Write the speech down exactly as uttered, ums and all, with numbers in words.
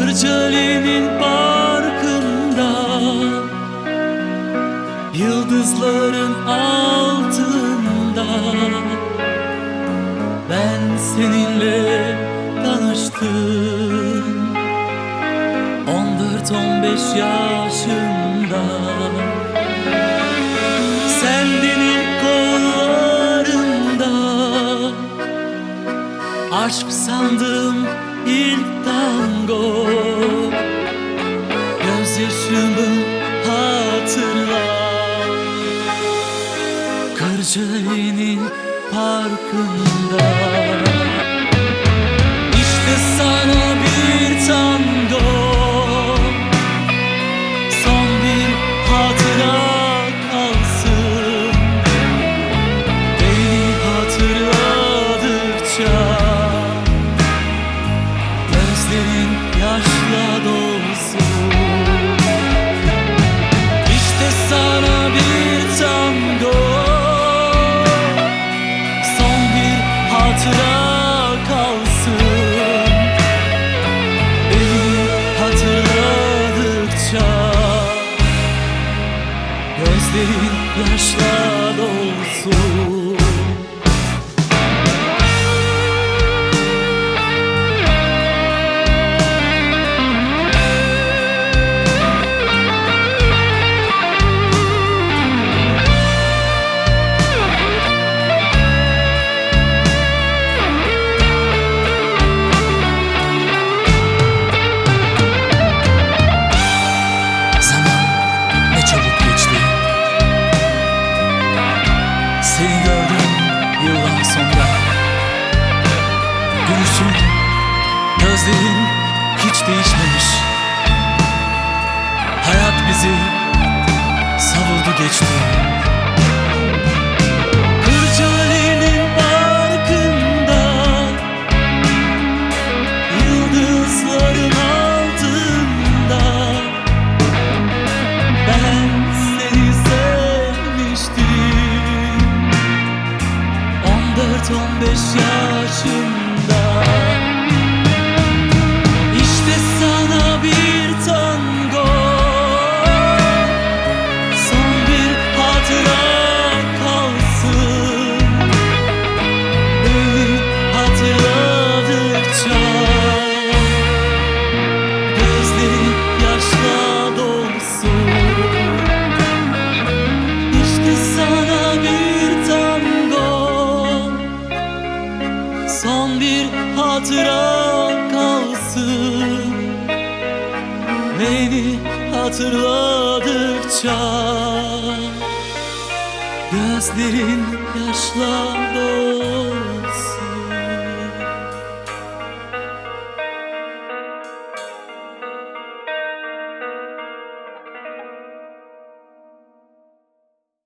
Kırcaali'nin parkında, yıldızların altında ben seninle tanıştım. On dört on beş yaşında sendin kollarında, aşk sandım ilk tango. Gözyaşımı hatırla, Kırcaali'nin parkında. İşte sana bir tango, son bir hatıra kalsın. Beni hatırladıkça gözlerin yaşla dolsun. İşte sana bir tango, son bir hatıra kalsın. Beni hatırladıkça gözlerin yaşla dolsun. Seni gördüm yıllar sonra. Gülüşün, gözlerin hiç değişmemiş. Hayat bizi savurdu geçti. Kırcaali'nin parkında, yıldızların altında ben seni sevmiştim. On dört on beş yaşımda. İşte sana bir tango, son bir hatıra kalsın. Beni hatırladıkça gözlerin yaşla dolsun. İşte sana bir tango, son bir hatıra kalsın. Beni hatırladıkça gözlerin yaşla dolsun.